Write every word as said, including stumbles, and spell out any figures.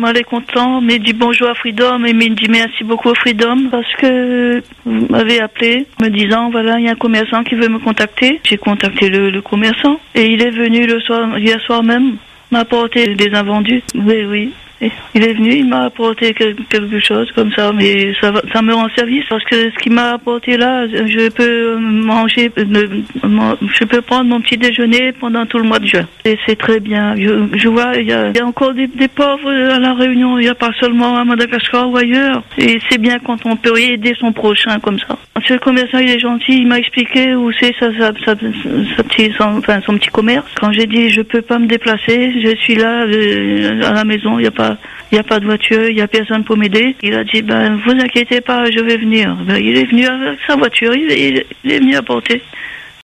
mal et content, mais il dit bonjour à Freedom et il me dit merci beaucoup à Freedom parce que vous m'avez appelé me disant voilà, il y a un commerçant qui veut me contacter. J'ai contacté le, le commerçant et il est venu le soir, hier soir même, m'a apporté des invendus. Oui, oui. Il est venu, il m'a apporté quelque chose comme ça, mais ça, va, ça me rend service parce que ce qu'il m'a apporté là, je peux manger, je peux prendre mon petit déjeuner pendant tout le mois de juin. Et c'est très bien. Je, je vois, il y a, il y a encore des, des pauvres à la Réunion, il n'y a pas seulement à Madagascar ou ailleurs. Et c'est bien quand on peut aider son prochain comme ça. Ce commerçant, il est gentil, il m'a expliqué où c'est sa, sa, sa, sa petit, son, enfin, son petit commerce. Quand j'ai dit je peux pas me déplacer, je suis là euh, à la maison, il n'y a pas Il n'y a pas de voiture, il n'y a personne pour m'aider. Il a dit, ben, vous inquiétez pas, je vais venir. Ben, il est venu avec sa voiture, il est, il est venu apporter.